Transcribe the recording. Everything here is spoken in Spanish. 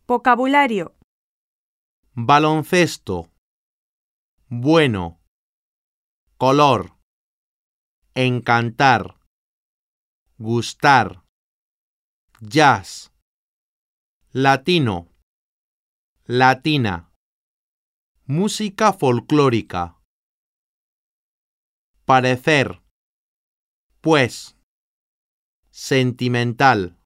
Vocabulario. baloncesto, bueno, color, encantar, gustar, jazz, latino, latina, música folclórica, parecer, pues, sentimental.